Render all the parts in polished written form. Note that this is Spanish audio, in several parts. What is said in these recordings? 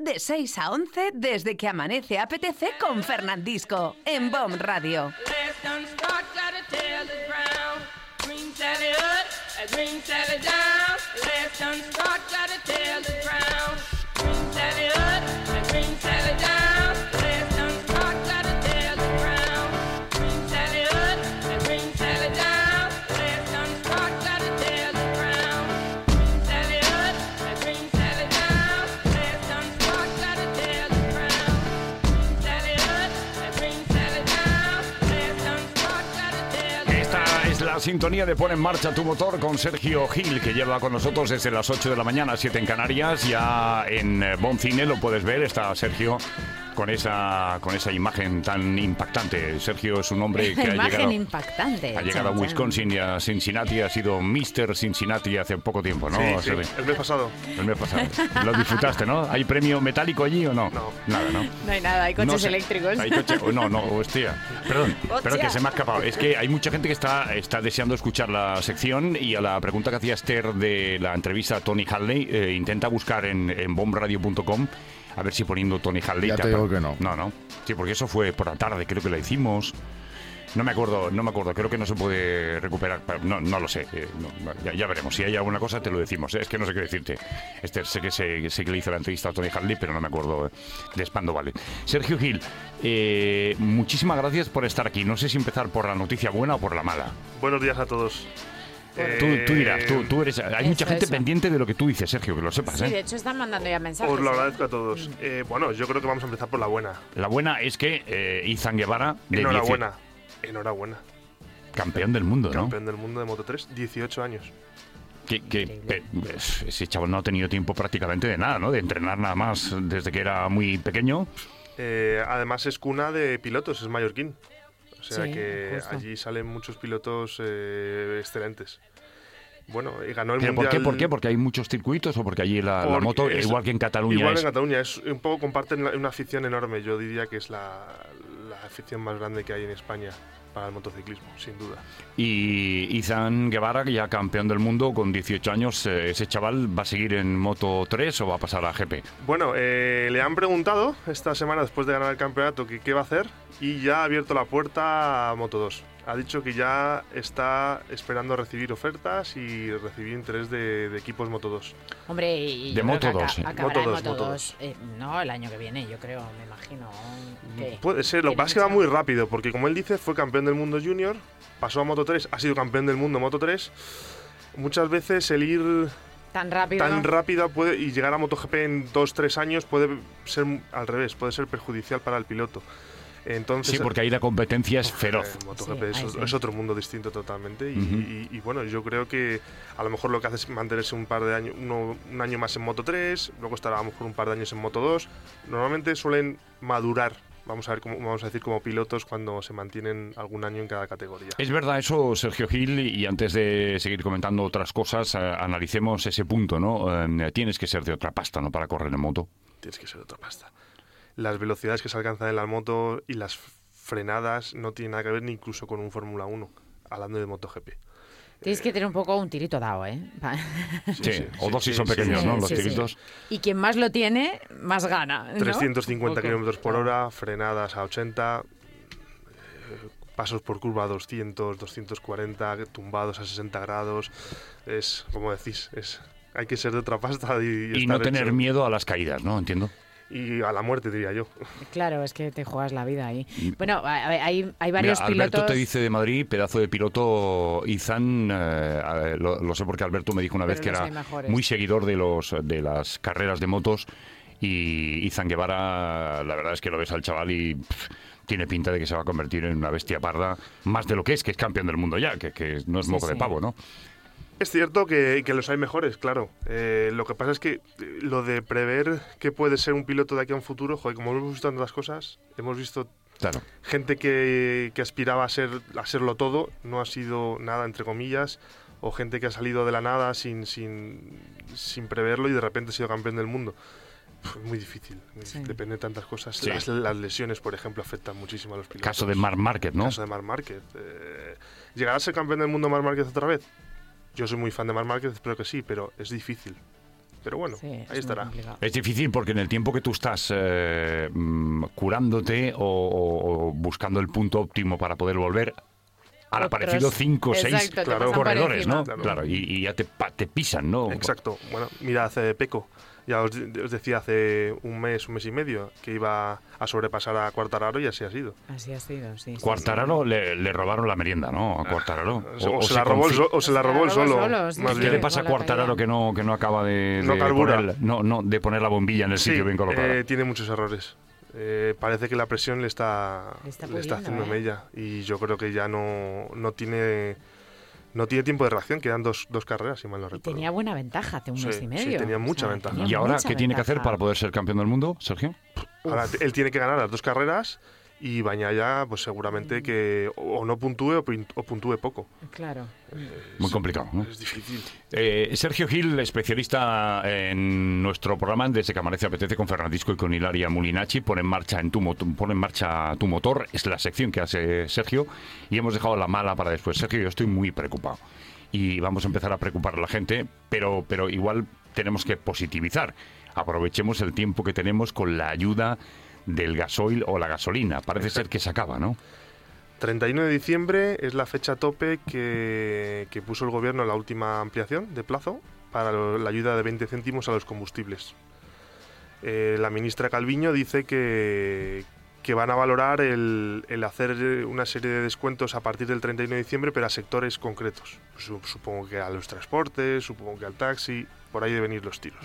De 6 a 11, desde que amanece apetece con Fernandisco, en BOM Radio. La sintonía de Pon en Marcha tu Motor con Sergio Gil, que lleva con nosotros desde las 8 de la mañana, 7 en Canarias. Ya en BOM Cine lo puedes ver, está Sergio con esa imagen tan impactante. Sergio es un hombre que ha llegado a Wisconsin y a Cincinnati, ha sido Mr. Cincinnati hace poco tiempo, ¿no? Sí, el mes pasado. El mes pasado. Lo disfrutaste, ¿no? ¿Hay premio metálico allí o no? No. Nada, ¿no? No hay nada, hay coches eléctricos. Hay coches, hostia. Perdón, pero que se me ha escapado. Es que hay mucha gente que está deseando escuchar la sección, y a la pregunta que hacía Esther de la entrevista a Tony Hadley, intenta buscar en bomradio.com a ver si poniendo Tony Hadley... Ya te digo que no. No. Sí, porque eso fue por la tarde, creo que lo hicimos. No me acuerdo, creo que no se puede recuperar, pero no lo sé. Ya veremos, si hay alguna cosa te lo decimos. Es que no sé qué decirte. Sé que le hizo la entrevista a Tony Hadley, pero no me acuerdo de Spando Vale. Sergio Gil, muchísimas gracias por estar aquí. No sé si empezar por la noticia buena o por la mala. Buenos días a todos. Tú dirás, tú eres... Hay mucha gente pendiente de lo que tú dices, Sergio, que lo sepas, Sí, de hecho están mandando ya mensajes. Os lo agradezco a todos. Bueno, yo creo que vamos a empezar por la buena. La buena es que Izan Guevara... Enhorabuena. Campeón del mundo, ¿no? Campeón del mundo de Moto3, 18 años. Ese chaval no ha tenido tiempo prácticamente de nada, ¿no? De entrenar nada más desde que era muy pequeño. Además es cuna de pilotos, es mallorquín. O sea que justo. allí salen muchos pilotos excelentes. Bueno, y ganó el ¿Pero mundial. por qué? ¿Porque hay muchos circuitos o porque allí la moto, igual que en Cataluña? Igual en Cataluña, un poco comparten una afición enorme. Yo diría que es la afición más grande que hay en España para el motociclismo, sin duda. Y Izan Guevara, ya campeón del mundo con 18 años, ¿ese chaval va a seguir en Moto 3 o va a pasar a GP? Bueno, le han preguntado esta semana, después de ganar el campeonato, que qué va a hacer, y ya ha abierto la puerta a Moto 2. Ha dicho que ya está esperando recibir ofertas y recibir interés de equipos Moto 2. Hombre, y de Moto 2. Acabará en Moto 2. No, el año que viene, yo creo, me imagino. Puede ser, lo que pasa es que va muy rápido, porque como él dice, fue campeón del mundo junior, pasó a Moto 3, ha sido campeón del mundo Moto 3. Muchas veces el ir tan rápido puede, y llegar a MotoGP en 2-3 años puede ser al revés, puede ser perjudicial para el piloto. Entonces, sí, porque ahí la competencia es feroz. MotoGP es otro mundo distinto totalmente y bueno, yo creo que a lo mejor lo que hace es mantenerse un par de años, un año más en Moto 3, luego estará a lo mejor un par de años en Moto 2. Normalmente suelen madurar, vamos a decir como pilotos, cuando se mantienen algún año en cada categoría. Es verdad eso, Sergio Gil, y antes de seguir comentando otras cosas, analicemos ese punto, ¿no? Tienes que ser de otra pasta, ¿no?, para correr en moto. Tienes que ser de otra pasta. Las velocidades que se alcanzan en la moto y las frenadas no tienen nada que ver ni incluso con un Fórmula 1, hablando de MotoGP. Tienes que tener un poco un tirito dado, ¿eh? Sí, o dos si son pequeños, ¿no? Los tiritos. Y quien más lo tiene, más gana, ¿no? 350 kilómetros por hora, frenadas a 80, pasos por curva a 200, 240, tumbados a 60 grados. Es, como decís, hay que ser de otra pasta y no tener miedo a las caídas, ¿no? Entiendo. Y a la muerte, diría yo. Claro, es que te juegas la vida ahí. Bueno, hay varios pilotos... Alberto te dice de Madrid, pedazo de piloto, Izan, lo sé porque Alberto me dijo una vez que era muy seguidor de las carreras de motos, y Izan Guevara, la verdad es que lo ves al chaval y tiene pinta de que se va a convertir en una bestia parda, más de lo que es campeón del mundo ya, que no es moco de pavo, ¿no? Es cierto que los hay mejores, claro. Lo que pasa es que lo de prever que puede ser un piloto de aquí a un futuro, joder, como hemos visto tantas cosas, hemos visto gente que aspiraba a serlo todo, no ha sido nada, entre comillas, o gente que ha salido de la nada sin preverlo y de repente ha sido campeón del mundo. Muy difícil, depende de tantas cosas. Sí. Las lesiones, por ejemplo, afectan muchísimo a los pilotos. Caso de Marc Márquez, ¿no? Caso de Marc Márquez. ¿Llegará a ser campeón del mundo Marc Márquez otra vez? Yo soy muy fan de Marc Márquez, espero que sí, pero es difícil. Pero bueno, ahí estará. Es difícil porque en el tiempo que tú estás curándote o buscando el punto óptimo para poder volver, han aparecido 5 o 6 corredores, ¿no? Claro, y ya te pisan, ¿no? Exacto. Bueno, mira, hace Peco. Ya os decía hace un mes y medio que iba a sobrepasar a Quartararo y así ha sido. Así ha sido, sí. Quartararo le robaron la merienda, ¿no? A Quartararo. O se la robó él solo. Sí, ¿Qué le pasa a Quartararo que no acaba de poner la bombilla en el sitio bien colocado? Tiene muchos errores. Parece que la presión le está haciendo mella y yo creo que ya no tiene tiempo de reacción, quedan dos carreras, si mal no recuerdo. Tenía buena ventaja hace un mes y medio. Sí, tenía mucha ventaja. ¿Y ahora qué tiene que hacer para poder ser campeón del mundo, Sergio? Ahora él tiene que ganar las 2 carreras y Bagnaia pues seguramente que o no puntúe o puntúe poco. Claro. Muy complicado, ¿no? Es difícil. Sergio Gil, especialista en nuestro programa Desde que Amanece Apetece con Fernandisco y con Hilaria Mulinacci, pone en marcha tu motor, es la sección que hace Sergio, y hemos dejado la mala para después. Sergio, yo estoy muy preocupado y vamos a empezar a preocupar a la gente, pero igual tenemos que positivizar. Aprovechemos el tiempo que tenemos con la ayuda del gasoil o la gasolina. Parece ser que se acaba, ¿no? 31 de diciembre es la fecha tope que puso el gobierno en la última ampliación de plazo para la ayuda de 20 céntimos a los combustibles. La ministra Calviño dice que van a valorar el hacer una serie de descuentos a partir del 31 de diciembre, pero a sectores concretos. Supongo que a los transportes, supongo que al taxi, por ahí deben ir los tiros.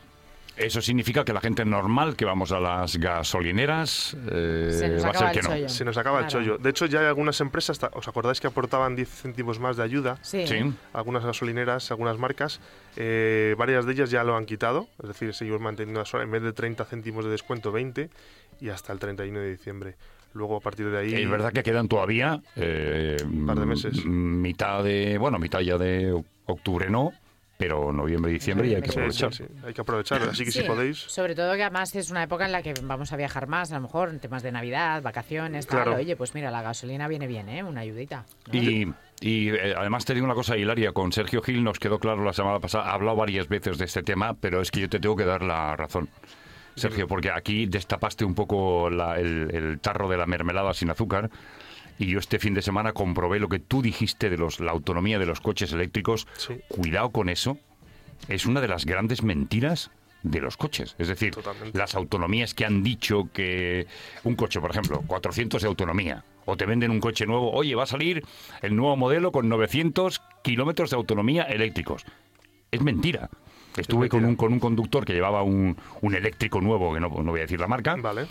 Eso significa que la gente normal que vamos a las gasolineras va a ser que no. Se nos acaba el chollo. De hecho, ya hay algunas empresas, ¿os acordáis que aportaban 10 céntimos más de ayuda? Sí. Algunas gasolineras, algunas marcas, varias de ellas ya lo han quitado. Es decir, seguimos manteniendo en vez de 30 céntimos de descuento, 20 y hasta el 31 de diciembre. Luego, a partir de ahí... Es verdad que quedan todavía un par de meses. Mitad ya de octubre no, pero noviembre y diciembre ya hay que aprovechar. Sí. Hay que aprovechar, así que si podéis... Sobre todo que además es una época en la que vamos a viajar más, a lo mejor en temas de Navidad, vacaciones, claro. Oye, pues mira, la gasolina viene bien, una ayudita, ¿no? Y además te digo una cosa, Hilaria, con Sergio Gil nos quedó claro la semana pasada, ha hablado varias veces de este tema, pero es que yo te tengo que dar la razón, Sergio, porque aquí destapaste un poco el tarro de la mermelada sin azúcar. Y yo este fin de semana comprobé lo que tú dijiste de la autonomía de los coches eléctricos. Sí. Cuidado con eso. Es una de las grandes mentiras de los coches. Es decir, totalmente. Las autonomías que han dicho que un coche, por ejemplo, 400 de autonomía, o te venden un coche nuevo, oye, va a salir el nuevo modelo con 900 kilómetros de autonomía eléctricos. Es mentira. Estuve con un conductor que llevaba un eléctrico nuevo, que no voy a decir la marca, vale.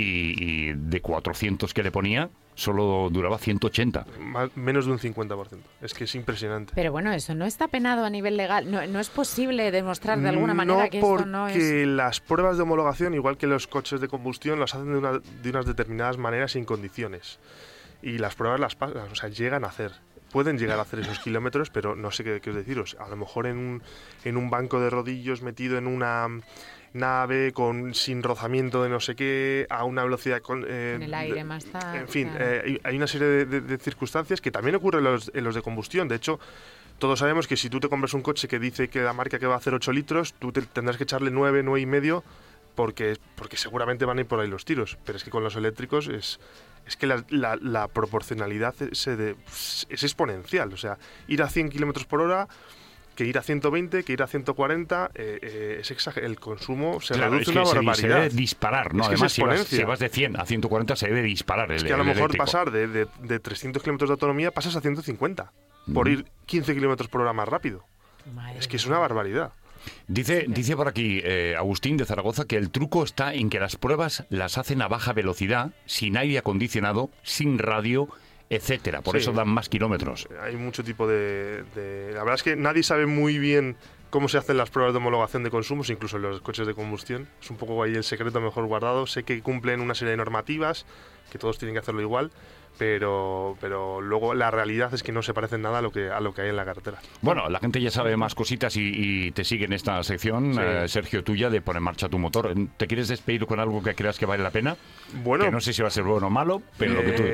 y de 400 que le ponía, solo duraba 180. Menos de un 50%. Es que es impresionante. Pero bueno, eso no está penado a nivel legal. No es posible demostrar de alguna manera que esto no es... porque las pruebas de homologación, igual que los coches de combustión, las hacen de unas determinadas maneras y en condiciones. Y las pruebas las pasan, o sea, llegan a hacer. Pueden llegar a hacer esos kilómetros, pero no sé qué os deciros. A lo mejor en un banco de rodillos metido en una nave sin rozamiento de no sé qué, a una velocidad en el aire más tarde. En fin, claro. hay una serie de circunstancias que también ocurren en los de combustión. De hecho, todos sabemos que si tú te compras un coche que dice que la marca que va a hacer 8 litros, tú tendrás que echarle 9 y medio, porque seguramente van a ir por ahí los tiros. Pero es que con los eléctricos es que la proporcionalidad es exponencial. O sea, ir a 100 kilómetros por hora, que ir a 120, que ir a 140, es exagerado. El consumo se reduce una barbaridad. Se debe disparar, ¿no? Es que además, es si vas de 100 a 140, se debe disparar. Es que a lo mejor eléctrico. pasar de 300 kilómetros de autonomía pasas a 150 por ir 15 kilómetros por hora más rápido. Madre es que es una barbaridad. Dice por aquí Agustín de Zaragoza que el truco está en que las pruebas las hacen a baja velocidad, sin aire acondicionado, sin radio, etcétera. Por eso dan más kilómetros. Hay mucho tipo de... La verdad es que nadie sabe muy bien cómo se hacen las pruebas de homologación de consumos, incluso en los coches de combustión. Es un poco ahí el secreto mejor guardado. Sé que cumplen una serie de normativas, que todos tienen que hacerlo igual, pero luego la realidad es que no se parece nada a lo que hay en la carretera. Bueno, la gente ya sabe más cositas y te sigue en esta sección, sí. Sergio, tuya, de poner en marcha tu motor. ¿Te quieres despedir con algo que creas que vale la pena? Bueno, que no sé si va a ser bueno o malo, pero lo que tú...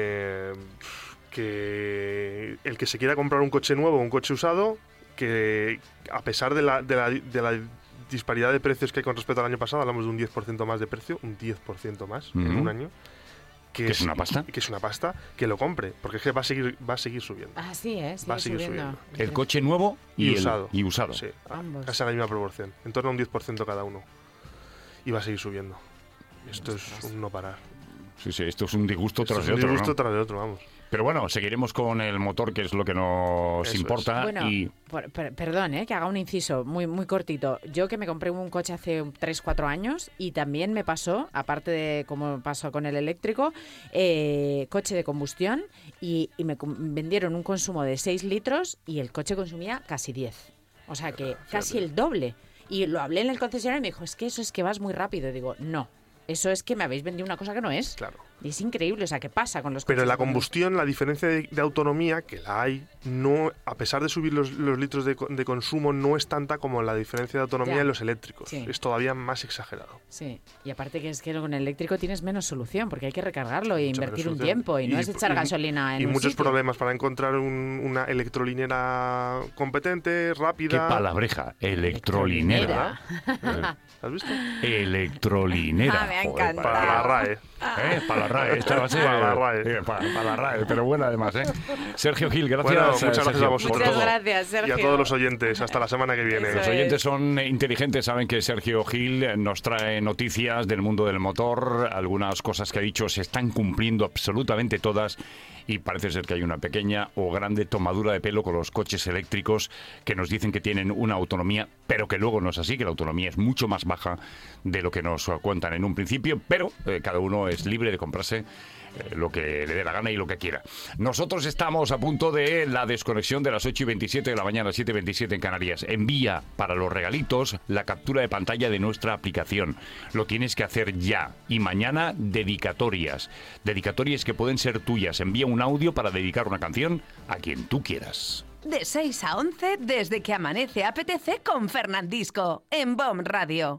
Que el que se quiera comprar un coche nuevo o un coche usado, que a pesar de la disparidad de precios que hay con respecto al año pasado, hablamos de un 10% más de precio, un 10% más en un año. ¿Que es una pasta? Que es una pasta, que lo compre, porque es que va a seguir subiendo. Ah, sí, va a seguir subiendo. El coche nuevo y usado. Sí, casi a la misma proporción, en torno a un 10% cada uno. Y va a seguir subiendo. Esto es un no parar. Sí, esto es un disgusto tras de otro. Un disgusto tras de otro, vamos. Pero bueno, seguiremos con el motor, que es lo que nos importa. Bueno, perdón, que haga un inciso muy, muy cortito. Yo que me compré un coche hace 3-4 años y también me pasó, aparte de como pasó con el eléctrico, coche de combustión y me vendieron un consumo de 6 litros y el coche consumía casi 10. O sea que casi el doble. Y lo hablé en el concesionario y me dijo, es que eso es que vas muy rápido. Y digo, no. Eso es que me habéis vendido una cosa que no es. Claro. Y es increíble, o sea, ¿qué pasa con los coches? Pero en la combustión, la diferencia de autonomía, que la hay, no, a pesar de subir los litros de consumo, no es tanta como la diferencia de autonomía en los eléctricos. Sí. Es todavía más exagerado. Sí, y aparte que es que con el eléctrico tienes menos solución, porque hay que recargarlo e invertir un tiempo, y no es echar gasolina en un muchos sitio. Problemas para encontrar una electrolinera competente, rápida. Qué palabreja, electrolinera. ¿Has visto? Electrolinera. Me ha encantado. Para la RAE. Para la RAE. Esta va a ser para la RAE. Para la RAE, pero buena además. Sergio Gil, gracias. Bueno, muchas gracias Sergio, a vosotros. Muchas gracias, Sergio. Y a todos los oyentes. Hasta la semana que viene. Los oyentes son inteligentes, saben que Sergio Gil nos trae noticias del mundo del motor. Algunas cosas que ha dicho se están cumpliendo absolutamente todas. Y parece ser que hay una pequeña o grande tomadura de pelo con los coches eléctricos que nos dicen que tienen una autonomía, pero que luego no es así, que la autonomía es mucho más baja de lo que nos cuentan en un principio, pero cada uno es libre de comprarse lo que le dé la gana y lo que quiera. Nosotros estamos a punto de la desconexión de las 8:27 de la mañana, 7:27 en Canarias. Envía para los regalitos la captura de pantalla de nuestra aplicación. Lo tienes que hacer ya. Y mañana, dedicatorias. Dedicatorias que pueden ser tuyas. Envía un audio para dedicar una canción a quien tú quieras. De 6 a 11, desde que amanece APTC con Fernandisco, en BOM Radio.